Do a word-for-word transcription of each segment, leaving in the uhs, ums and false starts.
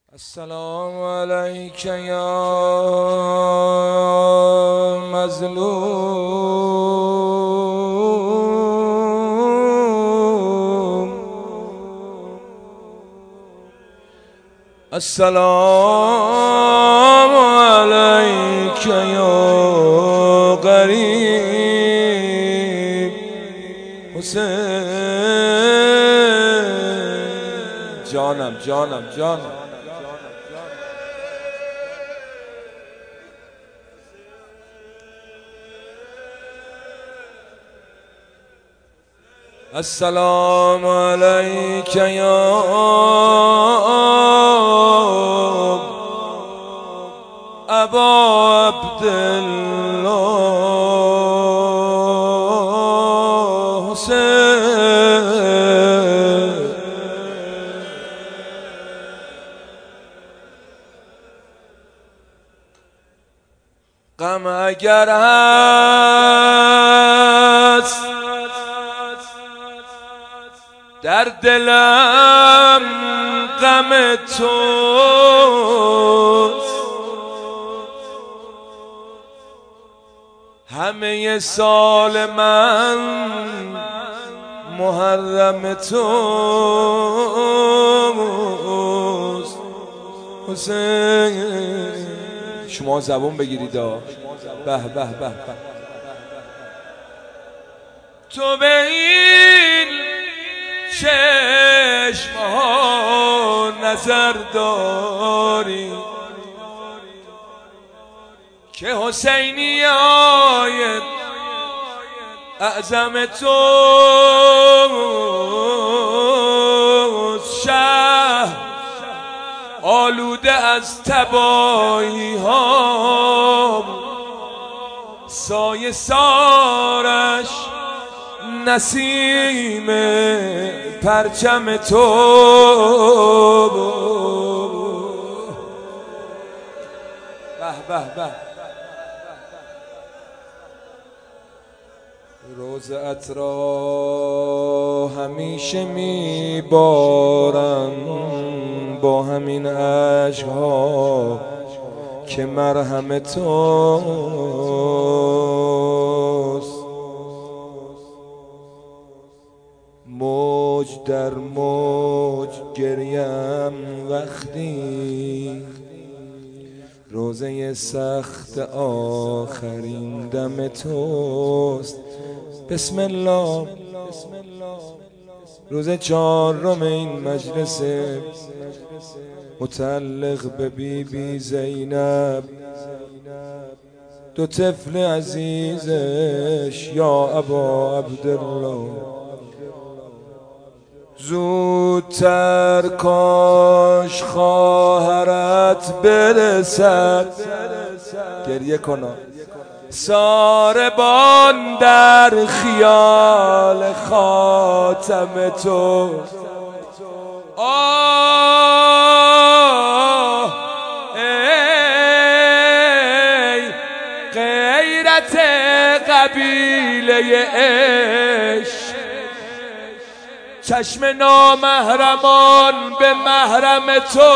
السلام علیک یا مظلوم، السلام علیک یا غریب حسین. جانم جانم جانم السلام علیک یا ابا عبدالله حسین. غم اگر هست در دلم غم توست، همه سال من محرم توست حسین. شما زبون بگیرید. به به به به. تو به این چشم ها نظر داری که حسینی های اعظم توست، شهر آلوده از تباهی ها، سایه سارش نسیم پرچم تو. به به به. روضه‌ات را همیشه میبارم با همین اشک‌ها که مرهم توست. موج در موج گریم وقتی روزه سخت آخرین دم توست. بسم الله. روز چهارم این مجلس متعلق به بی بی زینب، دو طفل عزیزش، یا ابا عبدالله، زودتر کاش خواهرت برسد. گریه کنا ساربان در خیال خاتم تو. آه ای غیرت قبیله عشق، چشم نامحرمان به محرم تو.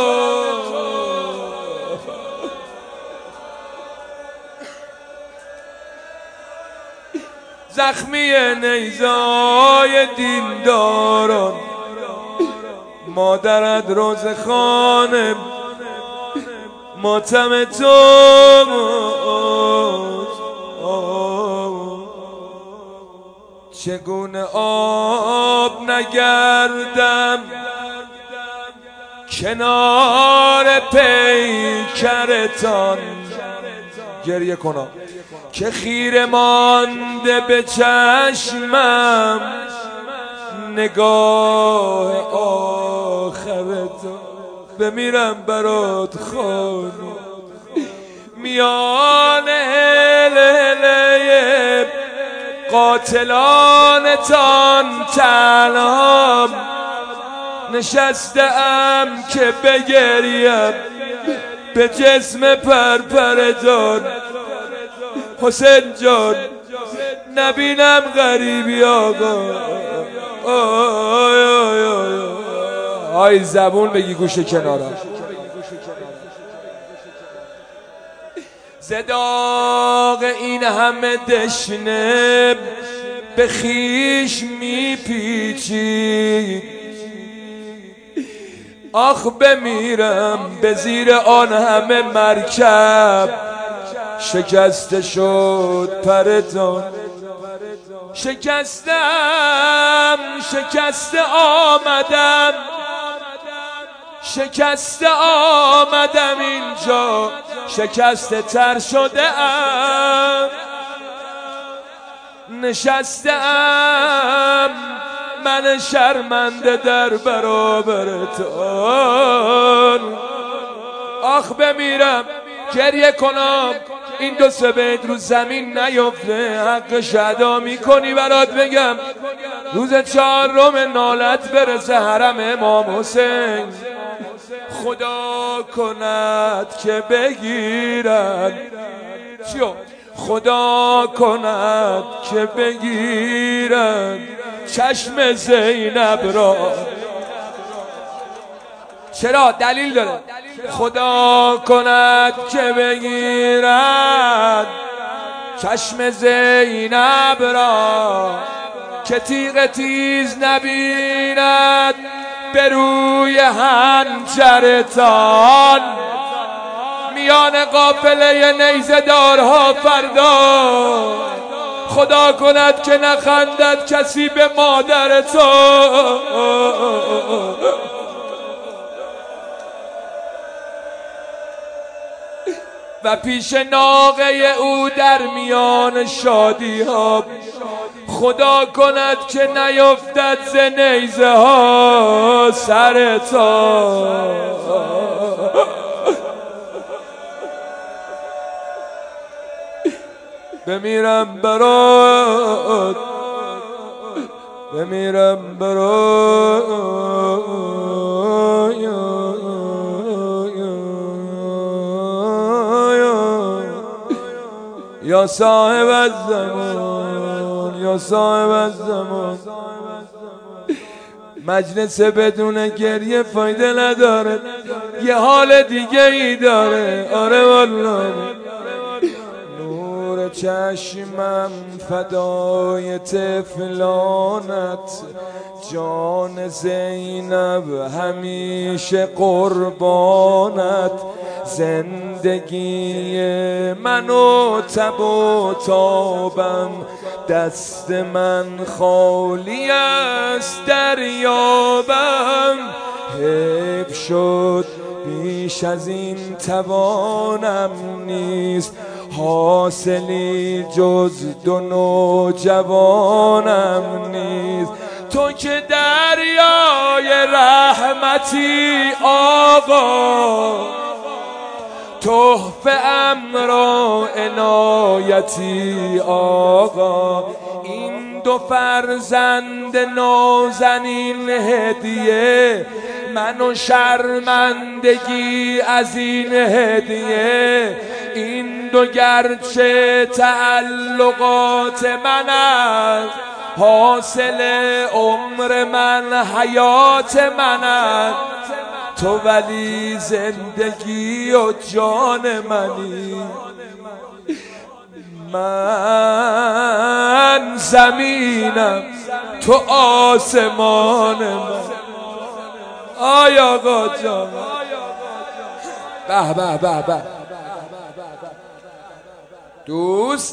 زخمی نیزای دینداران، مادرت روز خانه ماتم تو. چگونه آب نگردم کنار پیکرتان. گریه کنم که خیره مانده به چشمم نگاه آخرتان. بمیرم برات خانم میان هله قاتلانتان تنهام نشستم که بگریم به جسم پرپرتان. حسین جان نبینم غریبی آقا. آی آی آی آی زبون بگی گوش کنارم. صداق این همه دشنه به خیش میپیچی، آخ بمیرم به زیر آن همه مرکب، شکسته شد پرتان، شکستم شکسته آمدم، شکسته آمدم اینجا، شکسته تر شده ام، نشسته ام من شرمنده در برابرتان. آخ بمیرم گریه کنم این دو سه بیت رو زمین نیفته، حق شهدا میکنی برات بگم روز چهارم نالت برسه حرم امام حسین، خدا کند که بگیرد، چیو؟ خدا کند که بگیرد چشم زینب را. چرا؟ دلیل داره. خدا کند که بگیرد چشم زینب را، که تیغ تیز نبیند به روی حنجرتان. میان قافله نیزه دارها فردا خدا کند که نخندد کسی به مادرتان. و پیش ناقه او در میان شادی ها خدا کند که نیفتد ز نیزه ها سرتان. بمیرم برات، بمیرم برات یا صاحب الزمان، یا صاحب الزمان. مجلس بدون گریه فایده نداره، یه حال دیگه ای داره. آره والله نور چشمم فدای طفلانت، جان زینب همیشه قربانت. زندگی منو تب و تابم، دست من خالی است دریابم. حیف شد بیش از این توانم نیست، حاصلی جز دو نوجوانم نیست. تو که دریای رحمتی آقا، تحفه امرا عنایتی آقا. این دو فرزند نازنین هدیه، منو شرمندگی از این هدیه. این دو گرچه تعلقات من است، حاصل عمر من حیات من است. تو ولی زندگی و جان منی، من زمینم تو آسمان من. آی آقا جان به به به به، دوست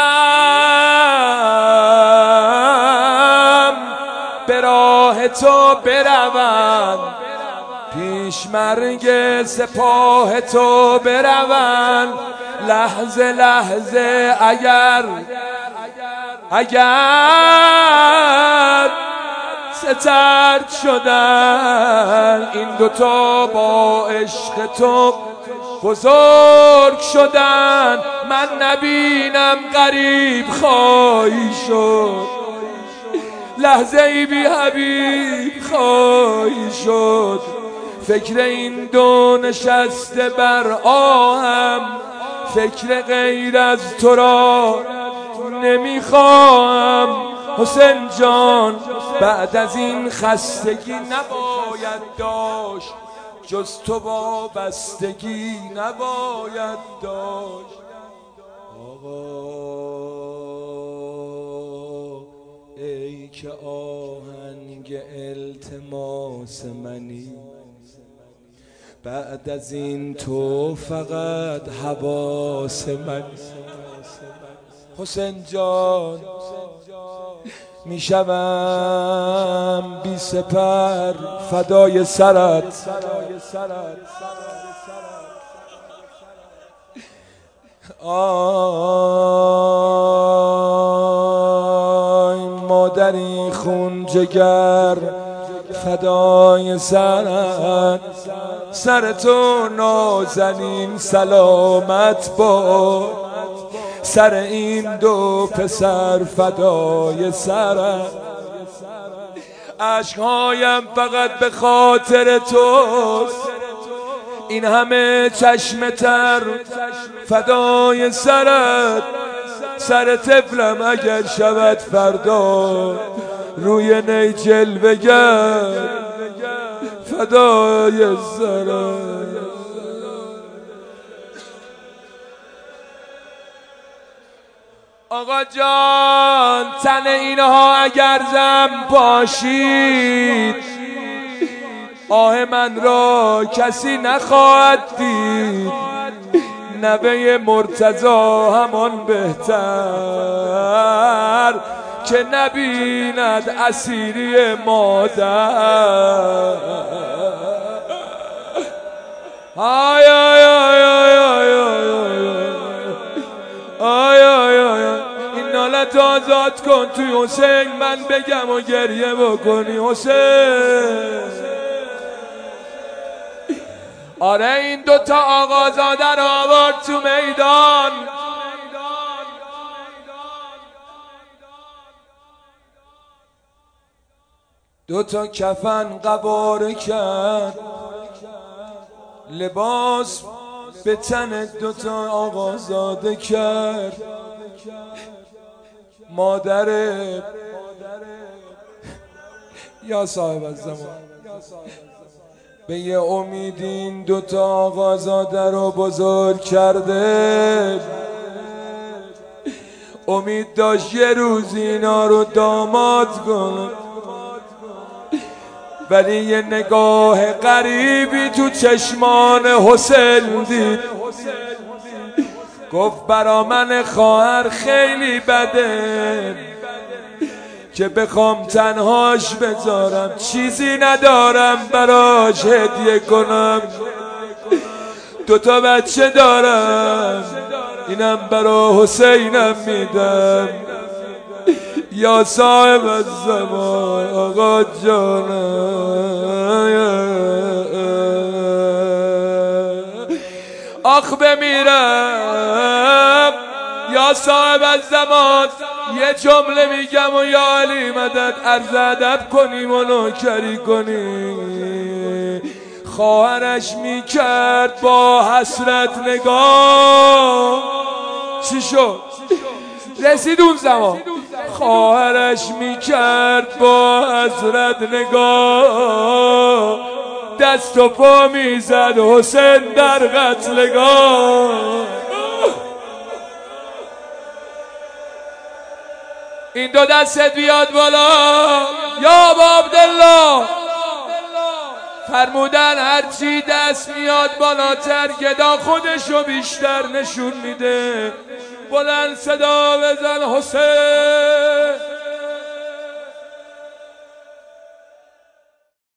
دارم به راه تو بروم، پیش مرگ سپاه تو بروم. لحظه لحظه اگر اگر سترد شدن این دوتا با عشق تو بزرگ شدن، من نبینم غریب خواهی شد. لحظه ای بی حبیب خواهی شد. فکر این دو نشسته بر آهم، فکر غیر از تو را نمیخواهم. حسین جان بعد از این خستگی نباید داشت، جز تو وابستگی نباید داشت. ای که آهنگ التماس منی، بعد از این تو فقط حواس منی. حسین جان میشوم بی سپر فدای سرت، آی مادری خون جگر فدای سرت، سر تو نازنین سلامت باد، سر این دو پسر فدای سرت. عشقهایم فقط به خاطر توست، این همه چشم تر فدای سرت. سر طفلم اگر شود فردا روی نی جلوه گر فدای سرت. آقا جان تن اینها اگر زم باشید، آه من را کسی نخواهد دید. نوه مرتضی همان بهتر که نبیند اسیری مادر. آی آی آی آی آی آی آی آی این نالت آزاد کن توی حسین، من بگم و گریه بکنی حسین. آره این دوتا آقازاده رو آورد تو میدان، دوتا کفن قباره کرد، لباس به تن دوتا آقازاده کرد. مادر یا صاحب الزمان به یه امید این دوتا آقازاده رو بزرگ کرده، امید داشت یه روز اینا رو داماد کنه، ولی یه نگاه غریبی تو چشمان حسین دید. گفت برا من خواهر خیلی بده که بخوام تنهاش بذارم، چیزی ندارم براش هدیه کنم. دوتا بچه دارم، اینم برا حسینم میدم. یا صاحب الزمان آقا جانم، آخ بمیرم یا صاحب الزمان. یه جمله میگم و یا علی مدد عرض ادب کنیم و نوکری کنیم. خواهرش میکرد با حسرت نگاه، چی شد؟ رسید اون زمان. خواهرش میکرد با حسرت نگاه، دست و پا میزد حسین در قتلگاه. این دو دستت بیاد بالا یا ابا عبدالله. فرمودن هرچی دست میاد بالاتر گدا خودشو بیشتر نشون میده. بلند صدا بزن حسین.